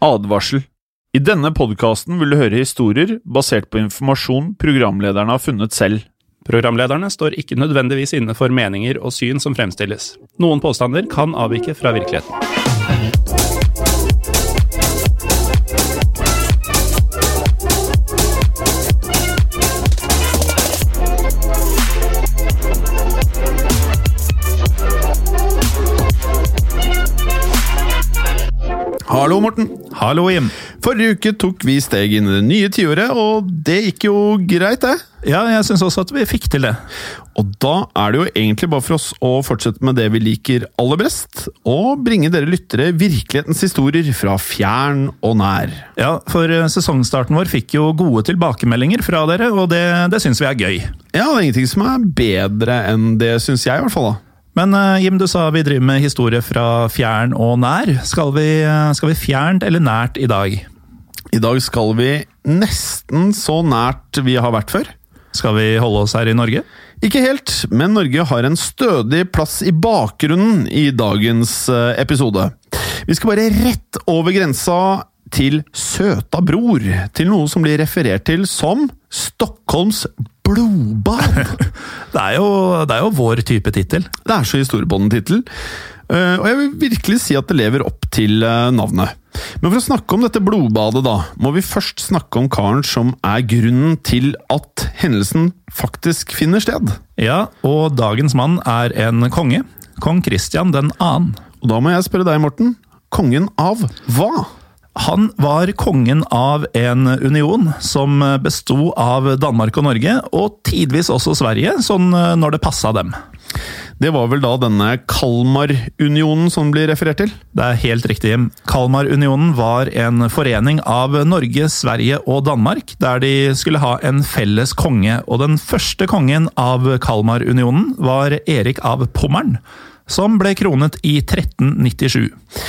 Advarsel. I denne podcasten vil du høre historier basert på informasjon programlederne har funnet selv. Programlederne står ikke nødvendigvis inne for meninger og syn som fremstilles. Noen påstander kan avvike fra virkeligheten. Hallo Morten. Hallo Jim. Forrige uke tok vi steg inn i det nye tiåret, og det gikk jo greit det. Ja, jeg synes også at vi fikk til det. Og da er det jo egentlig bare for oss å fortsette med det vi liker aller best, og bringe dere lyttere virkelighetens historier fra fjern og nær. Ja, for sesongstarten vår fikk jo gode tilbakemeldinger fra dere, og det synes vi er gøy. Ja, det er ingenting som er bedre enn det, synes jeg i hvert fall da. Men Jim, du sa vi driver med historie fra fjern og nær. Skal vi fjernt eller nært i dag? I dag skal vi nesten så nært vi har vært før. Skal vi holde oss her i Norge? Ikke helt, men Norge har en stødig plass i bakgrunnen i dagens episode. Vi skal bare rett over grensa til Søta Bror, til noe som blir referert til som Stockholms blodbad. Det er jo vår type titel. Det er så historiebånden titel, og jeg vil virkelig si at det lever opp til navnet. Men for å snakke om dette blodbadet da, må vi først snakke om karen som er grunnen til at hendelsen faktisk finner sted. Ja, og dagens mann er en konge, kong Kristian den annen. Og da må jeg spørre deg, Morten, kongen av hva? Han var kongen av en union som bestod av Danmark og Norge, og tidvis også Sverige, sånn når det passet dem. Det var vel da denne Kalmarunionen som blir referert til? Det er helt riktig. Kalmarunionen var en forening av Norge, Sverige og Danmark, der de skulle ha en felles konge, og den første kongen av Kalmarunionen var Erik av Pommern, som ble kronet i 1397.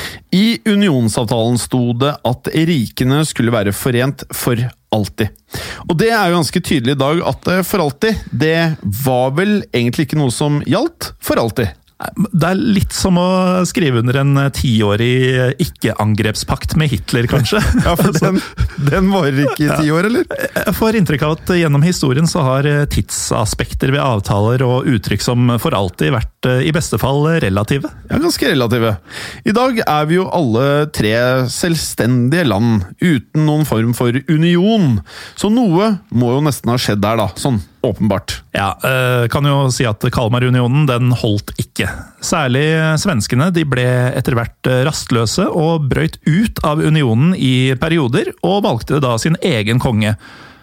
I unionsavtalen stod det at rikene skulle være forent for alltid. Og det er jo ganske tydelig i dag at for alltid, det var vel egentlig ikke noe som gjaldt for alltid. Det er litt som å skrive under en 10-årig ikke-angrepspakt med Hitler, kanskje. Ja, for den varer ikke i 10 år, eller? Jeg får inntrykk av at gjennom historien så har tidsaspekter ved avtaler og uttrykk som for alltid vært i beste fall relative. Ja, ganske relative. I dag er vi jo alle 3 selvstendige land, uten noen form for union. Så noe må jo nesten ha skjedd der da, sånn åpenbart. Ja, kan jo si at Kalmarunionen, den holdt ikke. Særlig svenskene, de ble etter hvert rastløse og brøt ut av unionen i perioder, og valgte da sin egen konge.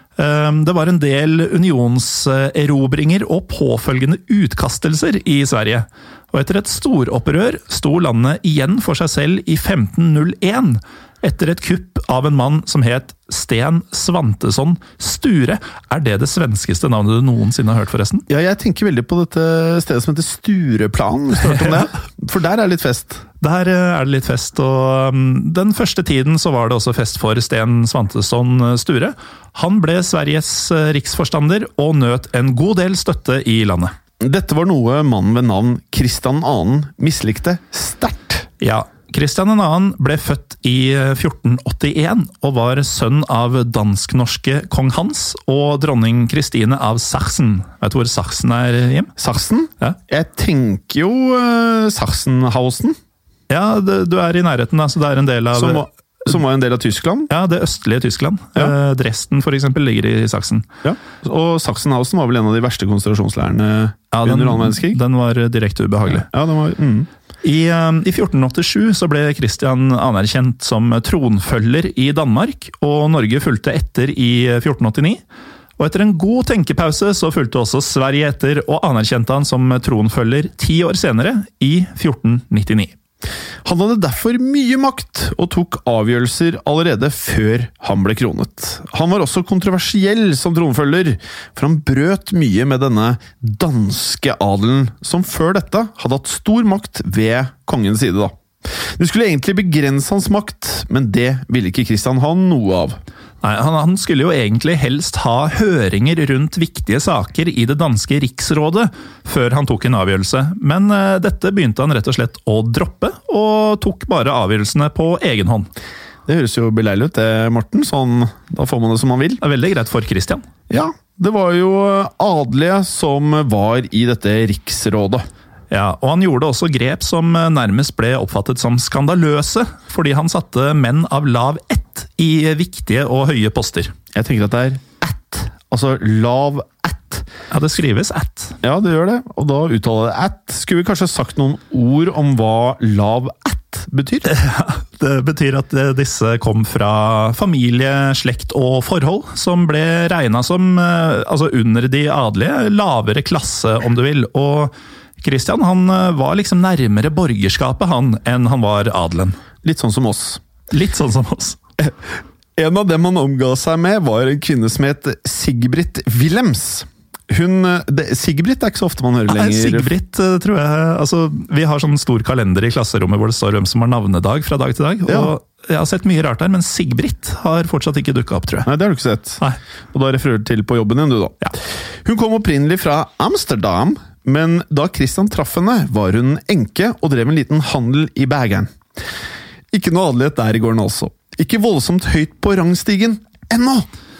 Det var en del unionserobringer og påfølgende utkastelser i Sverige. Og etter et storopprør sto landet igjen for seg selv i 1501, etter et kupp av en mann som het Sten Svantesson Sture. Er det svenskeste navnet du noensinne har hørt, forresten? Ja, jeg tenker veldig på dette stedet som heter Stureplan, hvis du har hørt om det. For der er det litt fest. Der er det litt fest, og den første tiden så var det også fest for Sten Svantesson Sture. Han ble Sveriges riksforstander og nøt en god del støtte i landet. Dette var noe mannen ved navn Kristian 2. mislikte sterkt. Ja, Kristian 2. ble født i 1481 og var sønn av dansk-norske kong Hans og dronning Kristine av Sachsen. Vet du hvor Sachsen er, Jim? Sachsen? Ja. Jeg tenker jo Sachsenhausen. Ja, du er i nærheten, så det er en del av... Som var en del av Tyskland? Ja, det østlige Tyskland. Ja. Dresden for eksempel ligger i Sachsen. Ja, og Sachsenhausen var vel en av de verste konsentrasjonslærerne under annen verdenskrig? Den var direkte ubehagelig. Ja, den var... I 1487 så ble Kristian anerkjent som tronfølger i Danmark, og Norge fulgte etter i 1489. Og etter en god tenkepause så fulgte også Sverige etter og anerkjente han som tronfølger 10 år senere, i 1499. Han hadde derfor mye makt og tok avgjørelser allerede før han ble kronet. Han var også kontroversiell som tronfølger, for han brøt mye med denne danske adelen, som før dette hadde hatt stor makt ved kongens side da. Det skulle egentlig begrense hans makt, men det ville ikke Kristian ha noe av. Nei, han skulle jo egentlig helst ha høringer rundt viktige saker i det danske riksrådet før han tok en avgjørelse, men dette begynte han rett og slett å droppe, og tok bare avgjørelsene på egen hånd. Det høres jo beleilig ut, det, Morten. Sånn, da får man det som man vil. Det er veldig greit for Christian. Ja, det var jo adelige som var i dette riksrådet. Ja, og han gjorde også grep som nærmest ble oppfattet som skandaløse, fordi han satte menn av lav ett i viktige og høye poster. Jeg tenker at det er at, altså lav at. Ja, det skrives at. Ja, det gjør det, og da uttaler det at. Skulle vi kanskje sagt noen ord om hva lav at betyr? Ja, det betyr at disse kom fra familie, slekt og forhold, som ble regnet som altså under de adelige, lavere klasse om du vil, og Christian han var liksom nærmere borgerskapet enn han var adelen. Litt sånn som oss. Litt sånn som oss. En av dem han omga seg med var en kvinne som het Sigbritt Willems. Sigbritt er ikke så ofte man hører lenger. Sigbritt, tror jeg. Altså, vi har sånn stor kalender i klasserommet hvor det står hvem som har navnedag fra dag til dag. Ja. Og jeg har sett mye rart der, men Sigbritt har fortsatt ikke dukket opp, tror jeg. Nei, det har du ikke sett. Nei. Og da refererer du til på jobben din, du da. Ja. Hun kom opprinnelig fra Amsterdam, men da Christian traff henne, var hun enke og drev en liten handel i Bergen. Ikke noe adelighet der i gården altså. Ikke voldsomt høyt på rangstigen ennå!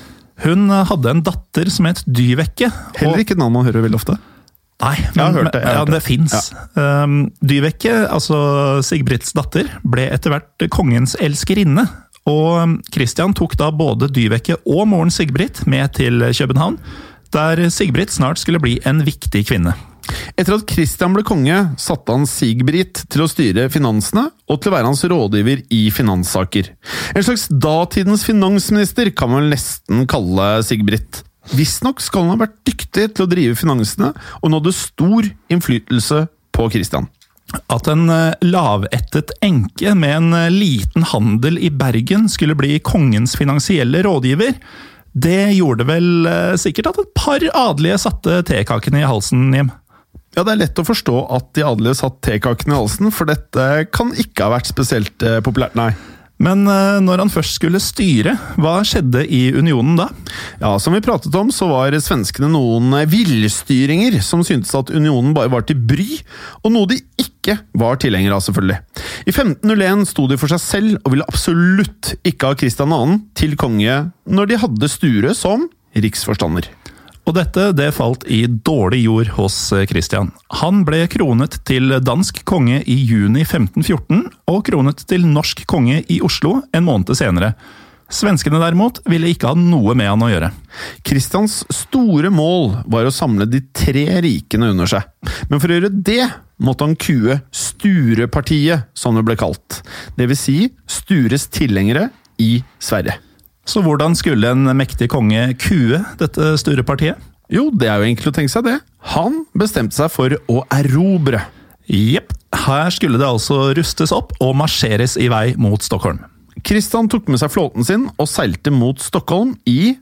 Hun hadde en datter som het Dyveke. Heller ikke et navn man hører veldig ofte. Nei, Jeg har hørt det. Ja, det finnes. Ja. Dyveke, altså Sigbritts datter, ble etter hvert kongens elskerinne. Og Christian tok da både Dyveke og moren Sigbritt med til København, der Sigbritt snart skulle bli en viktig kvinne. Etter at Christian ble konge, satte han Sigbritt til å styre finansene og til å være hans rådgiver i finanssaker. En slags datidens finansminister kan man nesten kalle Sigbritt. Visstnok skal han ha vært dyktig til å drive finansene, og hun hadde stor innflytelse på Christian. At en lavettet enke med en liten handel i Bergen skulle bli kongens finansielle rådgiver, det gjorde vel sikkert at et par adelige satte tekakene i halsen, Jim. Ja, det er lett å forstå at de adelige satt tekakene i halsen, for dette kan ikke ha vært spesielt populært, nei. Men når han først skulle styre, hva skjedde i unionen da? Ja, som vi pratet om, så var svenskene noen villstyringer som syntes at unionen bare var til bry, og noe de ikke var tilhengere av, selvfølgelig. I 1501 sto de for seg selv og ville absolutt ikke ha Christian II til konge når de hadde Sture som riksforstander. Og dette det falt i dårlig jord hos Christian. Han ble kronet til dansk konge i juni 1514, og kronet til norsk konge i Oslo en måned senere. Svenskene derimot ville ikke ha noe med han å gjøre. Christians store mål var å samle de 3 rikene under seg. Men for å gjøre det måtte han kue Sturepartiet, som det ble kalt. Det vil si Stures tilhengere i Sverige. Så hvordan skulle en mektig konge kue dette Sturepartiet? Jo, det er jo enkelt å tenke seg det. Han bestemte seg for å erobre. Jepp, her skulle det altså rustes opp og marsjeres i vei mot Stockholm. Christian tok med seg flåten sin og seilte mot Stockholm i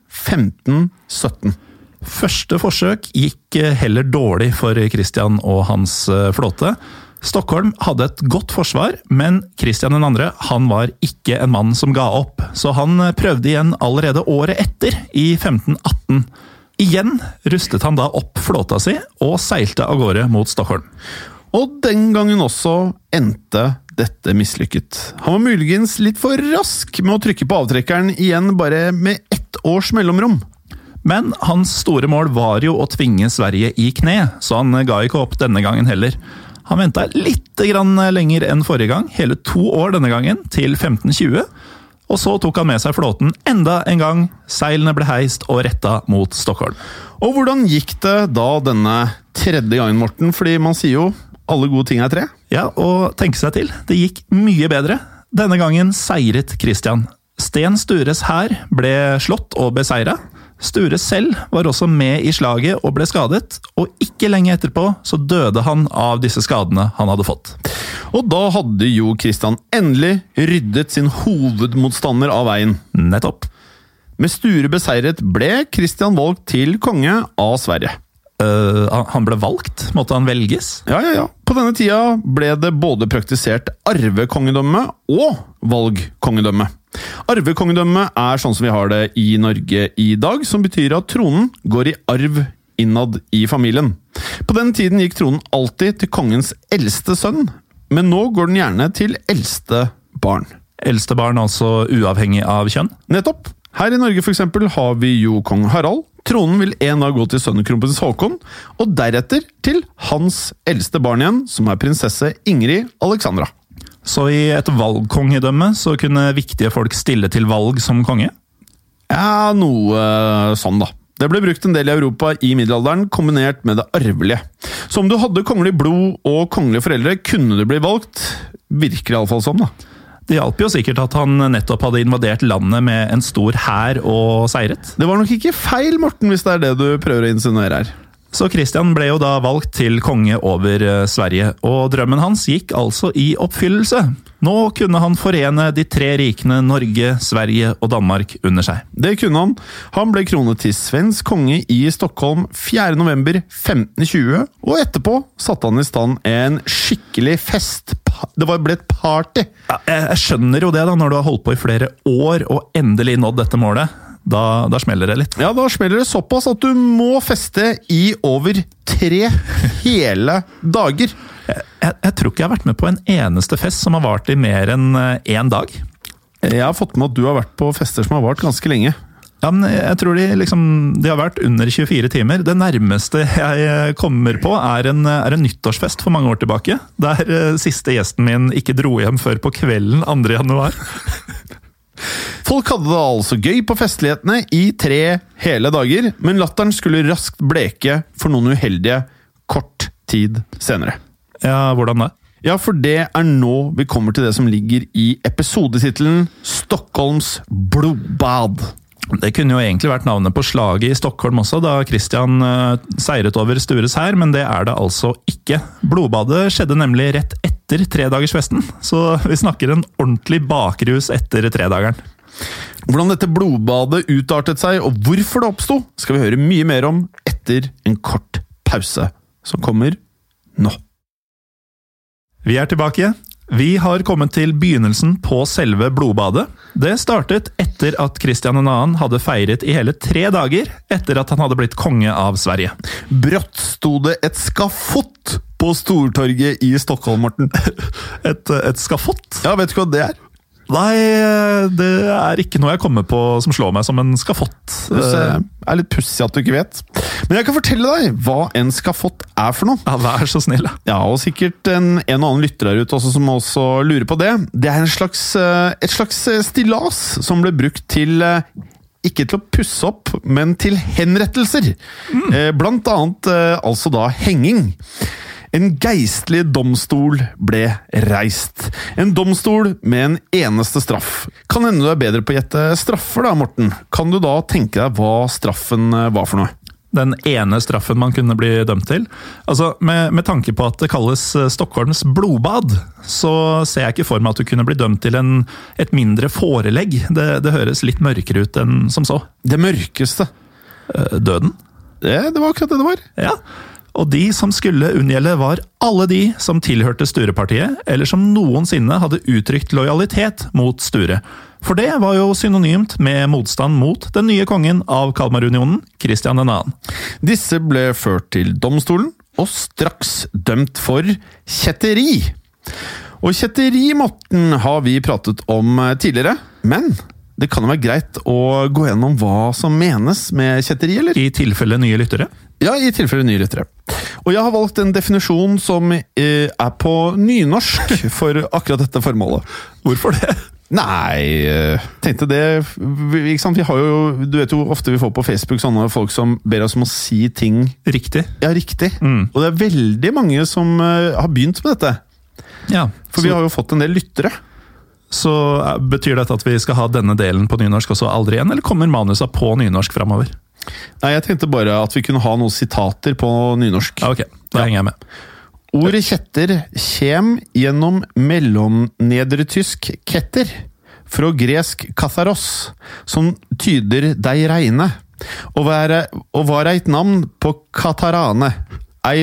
1517. Første forsøk gikk heller dårlig for Christian og hans flåte. Stockholm hadde et godt forsvar, men Christian 2. han var ikke en mann som ga opp, så han prøvde igjen allerede året etter, i 1518. Igjen rustet han da opp flåta si og seilte av gårde mot Stockholm. Og den gangen også endte dette mislykket. Han var muligens litt for rask med å trykke på avtrekkeren igjen bare med 1 års mellomrom. Men hans store mål var jo å tvinge Sverige i kne, så han ga ikke opp denne gangen heller. Han ventet litt lenger enn forrige gang, hele 2 år denne gangen, til 1520, og så tok han med seg flåten enda en gang, seilene ble heist og rettet mot Stockholm. Og hvordan gikk det da denne 3. gangen, Morten? Fordi man sier jo alle gode ting er 3. Ja, og tenke seg til, det gikk mye bedre. Denne gangen seiret Christian. Sten Stures hær ble slått og beseiret. Sture selv var også med i slaget og ble skadet, og ikke lenge etterpå så døde han av disse skadene han hadde fått. Og da hadde jo Christian endelig ryddet sin hovedmotstander av veien. Nettopp. Med Sture beseiret ble Christian valgt til konge av Sverige. Han ble valgt? Måtte han velges? Ja. På denne tida ble det både praktisert arvekongedømme og valgkongedømme. Arvekongedømme er sånn som vi har det i Norge i dag, som betyr at tronen går i arv innad i familien. På den tiden gikk tronen alltid til kongens eldste sønn, men nå går den gjerne til eldste barn. Eldste barn altså uavhengig av kjønn. Nettopp. Her i Norge for eksempel har vi jo kong Harald. Tronen vil en dag gå til sønnen kronprins Håkon, og deretter til hans eldste barn igjen, som er prinsesse Ingrid Alexandra. Så i et valgkongedømme så kunne viktige folk stille til valg som konge? Ja, noe sånn da. Det ble brukt en del i Europa i middelalderen, kombinert med det arvelige. Så om du hadde kongelig blod og kongelige foreldre, kunne du bli valgt. Virker i alle fall sånn da. Det hjalp jo sikkert at han nettopp hadde invadert landet med en stor hær og seiret. Det var nok ikke feil, Morten, hvis det er det du prøver å insinuere her. Så Kristian ble jo da valgt til konge over Sverige, og drømmen hans gikk altså i oppfyllelse. Nå kunne han forene de 3 rikene Norge, Sverige og Danmark under seg. Det kunne han. Han ble kronet til svensk konge i Stockholm 4. november 1520, og etterpå satte han i stand en skikkelig fest. Det ble et party. Ja, jeg skjønner jo det da, når du har holdt på i flere år og endelig nådd dette målet. Da smeller det litt. Ja, da smeller det såpass at du må feste i over 3 hele dager. Jeg tror ikke jeg har vært med på en eneste fest som har vart i mer enn 1 dag. Jeg har fått med at du har vært på fester som har vart ganske lenge. Ja, men jeg tror de har vært under 24 timer. Det nærmeste jeg kommer på er en nyttårsfest for mange år tilbake, der siste gjesten min ikke dro hjem før på kvelden 2. januar. Folk hadde det altså gøy på festlighetene i 3 hele dager, men latteren skulle raskt bleke for noen uheldige kort tid senere. Ja, hvordan det? Ja, for det er nå vi kommer til det som ligger i episodetittelen Stockholms blodbad. Det kunne jo egentlig vært navnet på slaget i Stockholm også, da Kristian seiret over Stures hær, men det er det altså ikke. Blodbadet skjedde nemlig rett etter 3-dagersfesten, så vi snakker en ordentlig bakrus etter 3-dageren. Hvordan dette blodbadet utartet seg, og hvorfor det oppstod, skal vi høre mye mer om etter en kort pause, som kommer nå. Vi er tilbake. Vi har kommet til begynnelsen på selve blodbadet. Det startet etter at Kristian 2. hadde feiret i hele 3 dager etter at han hadde blitt konge av Sverige. Brått stod det et skafott på Stortorget i Stockholm, Morten. Et skafott? Ja, vet du hva det er? Nei, det er ikke noe jeg kommer på som slår meg som en skafott. Det er litt pussig at du ikke vet. Men jeg kan fortelle deg hva en skafott er for noe. Ja, vær så snill. Ja, og sikkert en og annen lytter der ute også som også lurer på det. Det er et slags stillas som ble brukt til ikke til å pusse opp, men til henrettelser. Blant annet altså da henging. En geistlig domstol ble reist. En domstol med en eneste straff. Kan hende du er bedre på å gjette straffer da, Morten. Kan du da tenke deg hva straffen var for noe? Den ene straffen man kunne bli dømt til. Altså, med tanke på at det kalles Stockholms blodbad, så ser jeg ikke for meg at du kunne bli dømt til et mindre forelegg. Det høres litt mørkere ut enn som så. Det mørkeste. Døden? Det var akkurat det det var. Ja. Og de som skulle unngjelde var alle de som tilhørte Sture-partiet, eller som noensinne hadde uttrykt lojalitet mot Sture. For det var jo synonymt med motstand mot den nye kongen av Kalmarunionen, Kristian 2. Disse ble ført til domstolen, og straks dømt for kjetteri. Og kjetteri, Morten, har vi pratet om tidligere, men det kan jo være greit å gå gjennom hva som menes med kjetteri, eller? I tilfelle nye lyttere? Ja, i tilfelle nye lyttere. Og jeg har valgt en definisjon som er på nynorsk for akkurat dette formålet. Hvorfor det? Nei, tenkte det, ikke sant? Vi har jo, du vet jo ofte vi får på Facebook sånne folk som ber oss om å si ting riktig. Ja, riktig. Og det er veldig mange som har begynt med dette. Ja. For vi har jo fått en del lyttere. Så betyr dette at vi skal ha denne delen på nynorsk også aldri igjen, eller kommer manuset på nynorsk fremover? Nei, jeg tenkte bare at vi kunne ha noen sitater på nynorsk. Ok, da henger jeg med. Ordet kjetter kjem gjennom mellomnedretysk ketter, fra gresk katharos, som tyder dei reine, og var et navn på katarane, ei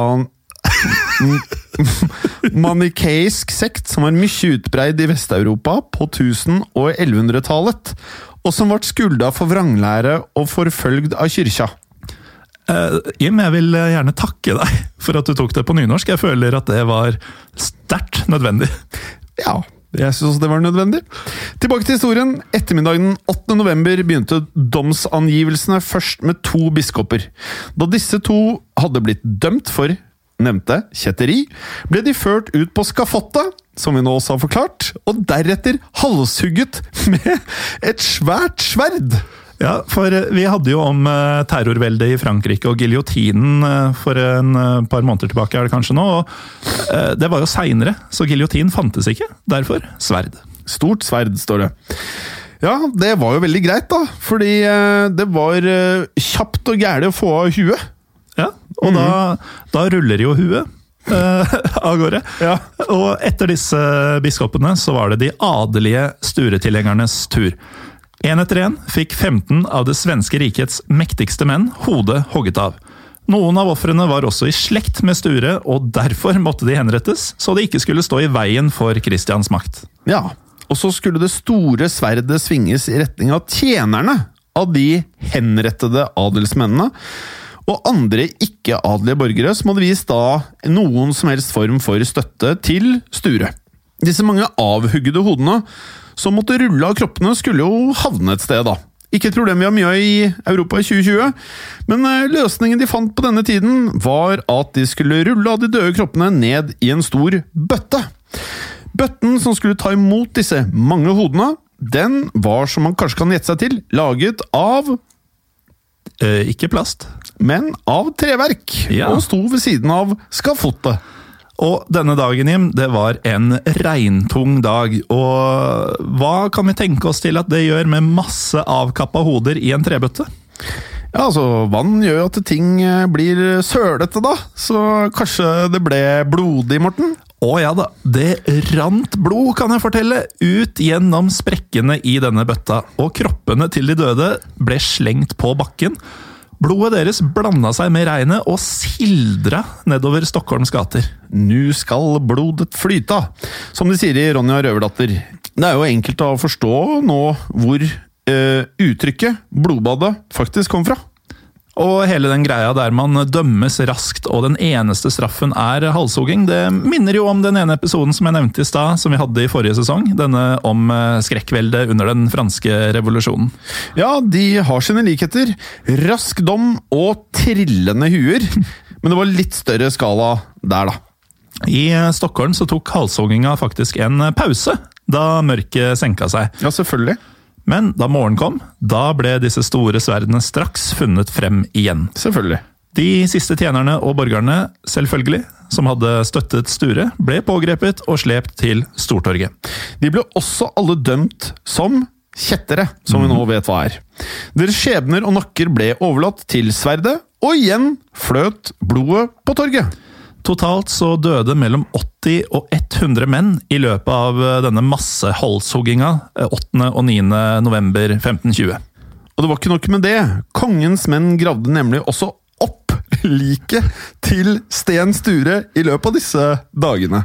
manikeisk sekt som var mye utbreid i Vest-Europa på 1000- og 1100-tallet, og som ble skulda for vranglære og forfølgd av kyrkja. Jim, jeg vil gjerne takke deg for at du tok det på nynorsk. Jeg føler at det var sterkt nødvendig. Ja, Jeg synes det var nødvendig. Tilbake til historien. Ettermiddagen 8. november begynte domsangivelsene først med 2 biskoper. Da disse 2 hadde blitt dømt for nevnte kjetteri, ble de ført ut på skafottet, som vi nå også har forklart, og deretter halshugget med et svært sverd. Ja, for vi hadde jo om terrorveldet i Frankrike og giljotinen for en par måneder tilbake, er det kanskje nå, og det var jo senere, så giljotin fantes ikke, derfor sverd. Stort sverd, står det. Ja, det var jo veldig greit da, fordi det var kjapt og gærlig å få av huet. Ja, og da ruller jo huet av gårde. Ja. Og etter disse biskopene så var det de adelige sturetilhengernes tur. En etter en fikk 15 av det svenske rikets mektigste menn hodet hogget av. Noen av offrene var også i slekt med Sture, og derfor måtte de henrettes, så de ikke skulle stå i veien for Kristians makt. Ja, og så skulle det store sverdet svinges i retning av tjenerne av de henrettede adelsmennene, og andre ikke-adelige borgere som hadde vist da noen som helst form for støtte til Sture. Disse mange avhuggede hodene som måtte rulle av kroppene skulle jo havne et sted da. Ikke et problem vi har mye i Europa i 2020, men løsningen de fant på denne tiden var at de skulle rulle av de døde kroppene ned i en stor bøtte. Bøtten som skulle ta imot disse mange hodene, den var, som man kanskje kan gjette seg til, laget av ikke plast, men av treverk, ja. Og sto ved siden av skafottet. Og denne dagen, Jim, det var en regntung dag, og hva kan vi tenke oss til at det gjør med masse avkappa hoder i en trebøtte? Ja, altså, vann gjør jo at ting blir sølete da, så kanskje det ble blodig, Morten? Å ja da, det rant blod, kan jeg fortelle, ut gjennom sprekkene i denne bøtta, og kroppene til de døde ble slengt på bakken. Blodet deres blanda seg med regnet og sildra nedover Stockholms gater. Nu skal blodet flyta, som de sier i Ronja Røverdatter. Det er jo enkelt å forstå nå hvor uttrykket blodbadet faktisk kom fra. Og hele den greia der man dømmes raskt, og den eneste straffen er halshogging, det minner jo om den ene episoden som jeg nevnte i stad, som vi hadde i forrige sesong, denne om skrekkveldet under den franske revolusjonen. Ja, de har sine likheter. Rask dom og trillende huer, men det var litt større skala der da. I Stockholm så tok halshogginga faktisk en pause, da mørket senka seg. Ja, selvfølgelig. Men da morgen kom, da ble disse store sverdene straks funnet frem igjen. Selvfølgelig. De siste tjenerne og borgerne, selvfølgelig, som hadde støttet Sture, ble pågrepet og slept til Stortorget. De ble også alle dømt som kjettere, som vi nå vet hva er. Deres skjebner og nakker ble overlatt til sverdet, og igjen fløt blodet på torget. Totalt så døde mellom 80 og 100 menn i løpet av denne massehalshogginga 8. og 9. november 1520. Og det var ikke nok med det. Kongens menn gravde nemlig også opp liket til Sten Sture i løpet av disse dagene.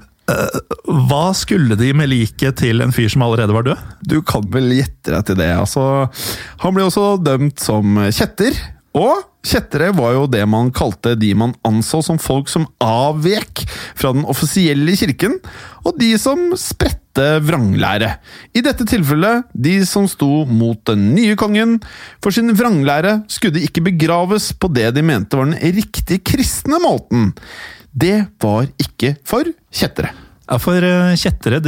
Hva skulle de med liket til en fyr som allerede var død? Du kan vel gjette deg til det. Altså, han ble også dømt som kjetter. Og kjettere var jo det man kalte de man anså som folk som avvek fra den offisielle kirken, og de som spredte vranglære. I dette tilfellet de som sto mot den nye kongen. For sin vranglære skulle de ikke begraves på det de mente var den riktige kristne måten. Det var ikke for kjettere. Ja, for kjettere,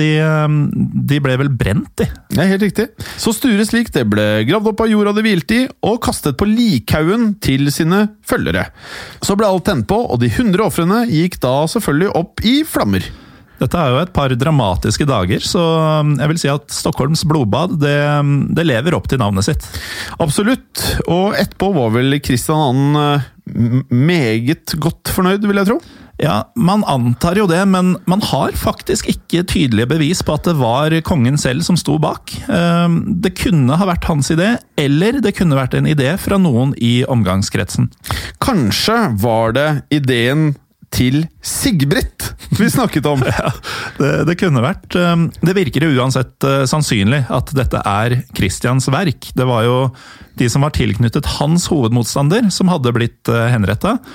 de ble vel brent, de. Ja, helt riktig. Så Stures lik det ble gravd opp av jorda det hvilte i, og kastet på likhaugen til sine følgere. Så ble alt tent på, og de 100 offrene gikk da selvfølgelig opp i flammer. Dette er jo et par dramatiske dager, så jeg vil si at Stockholms blodbad, det lever opp til navnet sitt. Absolutt, og etterpå var vel Kristian II meget godt fornøyd, vil jeg tro. Ja, man antar jo det, men man har faktisk ikke tydelige bevis på at det var kongen selv som sto bak. Det kunne ha vært hans idé, eller det kunne vært en idé fra noen i omgangskretsen. Kanskje var det ideen til Sigbritt vi snakket om. Ja, det kunne vært. Det virker jo uansett sannsynlig at dette er Kristians verk. Det var jo de som var tilknyttet hans hovedmotstander som hadde blitt henrettet.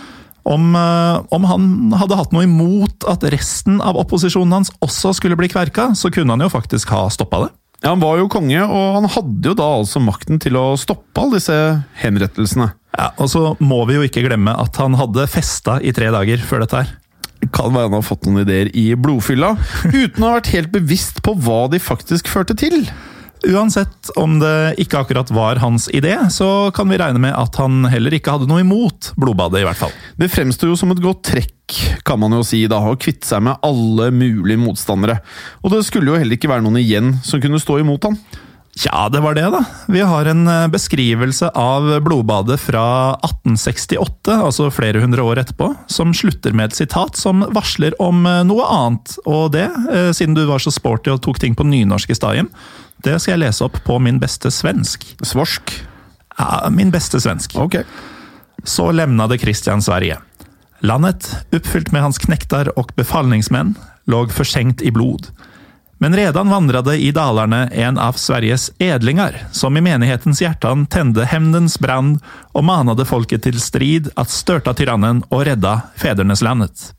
Om han hadde hatt noe imot at resten av opposisjonen hans også skulle bli kverka, så kunne han jo faktisk ha stoppet det. Ja, han var jo konge, og han hadde jo da altså makten til å stoppe alle disse henrettelsene. Ja, og så må vi jo ikke glemme at han hadde festet i 3 dager før dette her. Kan være han har fått noen ideer i blodfylla, uten å ha vært helt bevisst på hva de faktisk førte til. Uansett om det ikke akkurat var hans idé, så kan vi regne med at han heller ikke hadde noe imot blodbadet i hvert fall. Det fremstår jo som et godt trekk, kan man jo si, da, å kvitte seg med alle mulige motstandere. Og det skulle jo heller ikke være noen igjen som kunne stå imot han. Ja, det var det da. Vi har en beskrivelse av blodbadet fra 1868, altså flere hundre år etterpå, som slutter med et sitat som varsler om noe annet. Og det, siden du var så sporty og tok ting på nynorsk i stadien, det skal jeg lese opp på min beste svensk. Svorsk? Ja, min beste svensk. Ok. Så lämnade Kristian Sverige. Landet, uppfyllt med hans knektar och befallningsmän, låg försänkt i blod. Men redan vandrade i dalarna en av Sveriges edlingar, som i menighetens hjärtan tände hämndens brand och manade folket till strid att störta tyrannen och rädda fäderneslandet.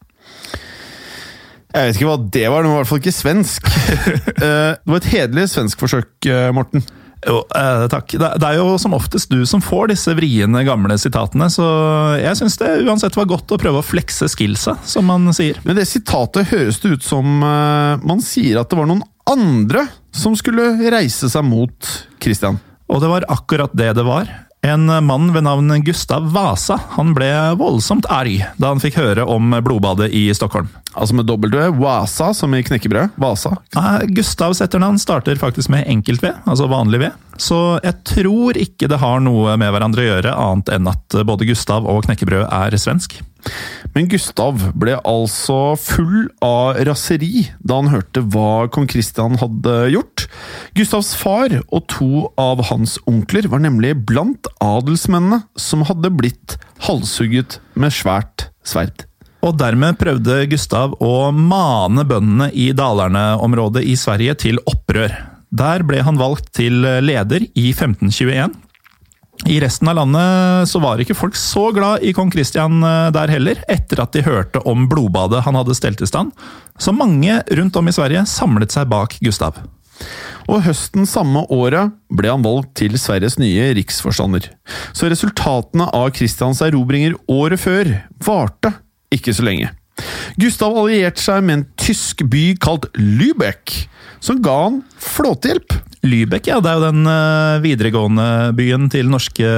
Jeg vet ikke hva det var, det var i hvert fall ikke svensk. Det var et hederlig svensk forsøk, Morten. Jo, takk. Det er jo som oftest du som får disse vriene gamle sitatene, så jeg synes det uansett var godt å prøve å flekse skillsa, som man sier. Men det sitatet høres det ut som man sier at det var noen andre som skulle reise seg mot Kristian. Og det var akkurat det det var. En mann ved navn Gustav Vasa, han ble voldsomt arg da han fikk høre om blodbadet i Stockholm. Altså med W, Vasa, som i knekkebrød, Vasa. Gustavs etternavn starter faktisk med enkelt V, altså vanlig V. Så jeg tror ikke det har noe med hverandre å gjøre, annet enn at både Gustav og knekkebrød er svensk. Men Gustav ble altså full av raseri da han hørte hva kong Kristian hadde gjort. Gustavs far og 2 av hans onkler var nemlig blant adelsmennene som hadde blitt halshugget med svært sverd. Og dermed prøvde Gustav å mane bøndene i Dalarne-området i Sverige til opprør. Der ble han valgt til leder i 1521. I resten av landet så var ikke folk så glad i kong Kristian der heller, etter at de hørte om blodbadet han hadde stelt i stand. Så mange rundt om i Sverige samlet seg bak Gustav. Og høsten samme året ble han valgt til Sveriges nye riksforstander. Så resultatene av Kristians erobringer året før varte ikke så lenge. Gustav allierte seg med en tysk by kalt Lübeck, som ga han flåtehjelp. Lübeck, ja, det er jo den videregående byen til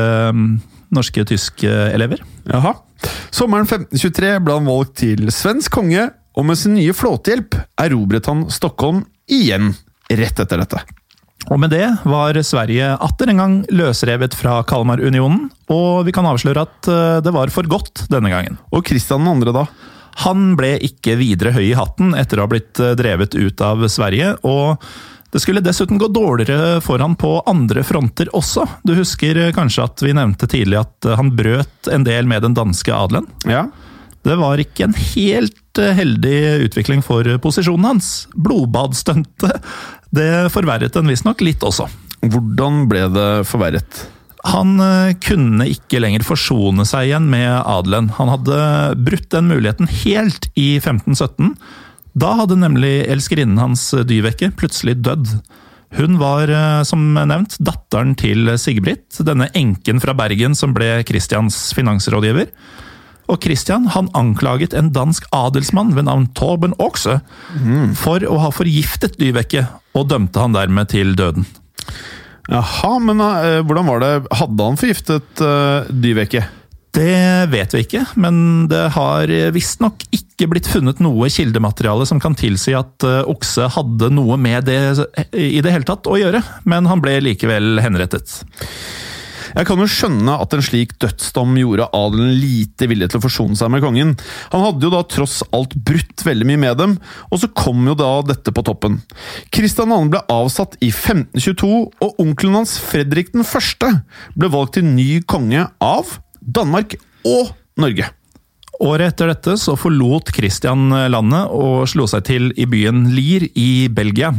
norske tyske elever. Jaha. Sommeren 1523 ble han valgt til svensk konge, og med sin nye flåtehjelp erobret han Stockholm igjen rett etter dette. Og med det var Sverige atter en gang løsrevet fra Kalmarunionen, og vi kan avsløre at det var for godt denne gangen. Og Kristian den andre da? Han ble ikke videre høy i hatten etter å ha blitt drevet ut av Sverige, og det skulle dessuten gå dårligere for han på andre fronter også. Du husker kanskje at vi nevnte tidlig at han brøt en del med den danske adelen? Ja. Det var ikke en helt heldig utvikling for posisjonen hans. Blodbadstuntet, det forverret den visstnok litt også. Hvordan ble det forverret? Han kunne ikke lenger forsone seg igjen med adelen. Han hadde brutt den muligheten helt i 1517. Da hadde nemlig elskerinnen hans Dyveke plutselig dødd. Hun var, som nevnt, datteren til Sigbrit, denne enken fra Bergen som ble Kristians finansrådgiver. Og Kristian, han anklaget en dansk adelsmann ved navn Torben Oxe for å ha forgiftet Dyveke, og dømte han dermed til døden. Jaha, men hvordan var det? Hadde han forgiftet Dyveke? Det vet vi ikke, men det har visstnok ikke blitt funnet noe kildemateriale som kan tilsi at Oxe hadde noe med det i det hele tatt å gjøre, men han ble likevel henrettet. Jeg kan jo skjønne at en slik dødsdom gjorde adelen lite villig til å forsone seg med kongen. Han hadde jo da tross alt brutt veldig mye med dem, og så kom jo da dette på toppen. Kristian 2. ble avsatt i 1522, og onkelen hans Fredrik den første ble valgt til ny konge av Danmark og Norge. Året etter dette så forlot Kristian landet og slo seg til i byen Lier i Belgia.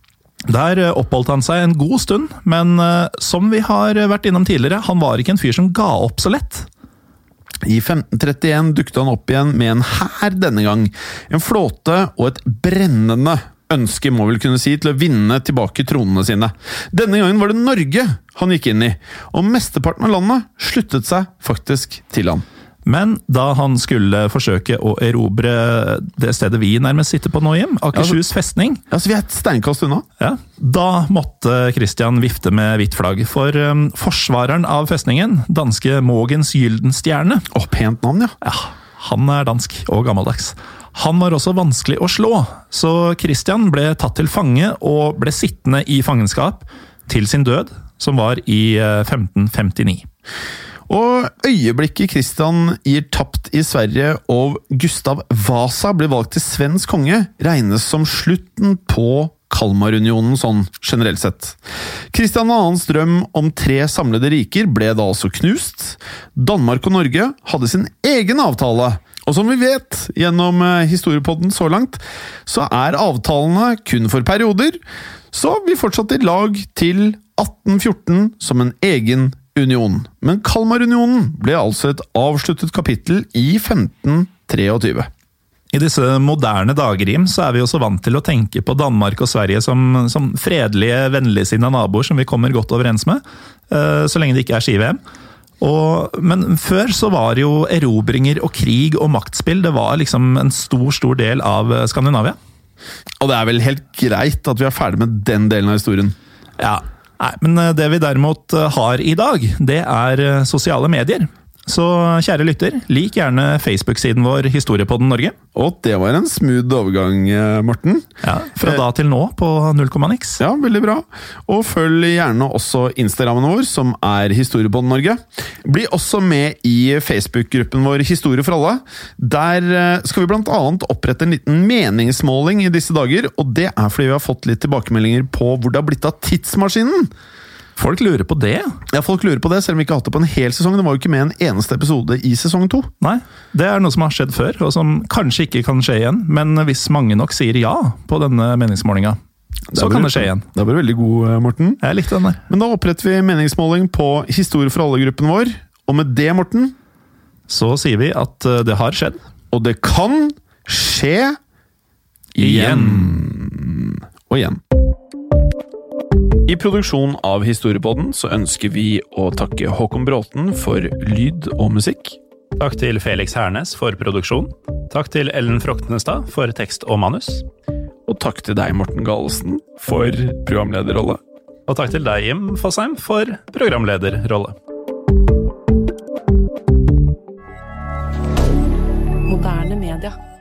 Der oppholdt han seg en god stund, men som vi har vært innom tidligere, han var ikke en fyr som ga opp så lett. I 1531 dukket han opp igjen med en hær denne gang, en flåte og et brennende ønske, må vel kunne si, til å vinne tilbake tronene sine. Denne gangen var det Norge han gikk inn i, og mesteparten av landet sluttet seg faktisk til han. Men da han skulle forsøke å erobre det stedet vi nærmest sitter på nå hjem, Akershus festning, Altså, vi er et steinkast unna. ja, da måtte Kristian vifte med hvitt flagg, for forsvareren av festningen, danske Mogens Gyldenstjerne, Pent navn, ja. ja, han er dansk og gammeldags. Han var også vanskelig å slå, så Kristian ble tatt til fange og ble sittende i fangenskap til sin død, som var i 1559. Og øyeblikket Kristian gir tapt i Sverige og Gustav Vasa blir valgt til svensk konge, regnes som slutten på Kalmarunionen sånn generelt sett. Kristian IIs drøm om 3 samlede riker ble da altså knust. Danmark og Norge hadde sin egen avtale, og som vi vet gjennom historiepodden så langt, så er avtalene kun for perioder, så vi fortsatte i lag til 1814 som en egen union. Men Kalmarunionen ble altså et avsluttet kapittel i 1523. I disse moderne dager, Jim, så er vi jo så vant til å tenke på Danmark og Sverige som fredelige, vennligsinnede naboer som vi kommer godt overens med, så lenge det ikke er ski-VM. Men før så var jo erobringer og krig og maktspill, det var liksom en stor del av Skandinavia. Og det er vel helt greit at vi er ferdig med den delen av historien. Ja, nei, men det vi derimot har i dag, det er sosiale medier. Så kjære lytter, lik gjerne Facebook-siden vår Historiepodden Norge. Og det var en smooth overgang, Morten. Ja, fra da til nå på 0,niks. Ja, veldig bra. Og følg gjerne også Instagrammen vår, som er Historiepodden Norge. Bli også med i Facebook-gruppen vår Historie for alle. Der skal vi blant annet opprette en liten meningsmåling i disse dager, og det er fordi vi har fått litt tilbakemeldinger på hvor det har blitt av tidsmaskinen. Folk lurer på det. Ja, folk lurer på det, selv om vi ikke har hatt det på en hel sesong. Det var jo ikke med en eneste episode i sesong 2. Nei, det er noe som har skjedd før, og som kanskje ikke kan skje igjen. Men hvis mange nok sier ja på denne meningsmålinga, så kan det skje igjen. Det var veldig god, Morten. Jeg likte den der. Men da oppretter vi meningsmåling på Historie for alle-gruppen vår. Og med det, Morten, så sier vi at det har skjedd. Og det kan skje igjen. Og igjen. I produksjon av Historiepodden så ønsker vi å takke Håkon Bråten for lyd og musikk. Takk til Felix Hernes for produksjon. Takk til Ellen Froktenestad for tekst og manus. Og takk til deg, Morten Galesen, for programlederrolle. Og takk til deg, Jim Fosheim, for programlederrolle. Moderne media.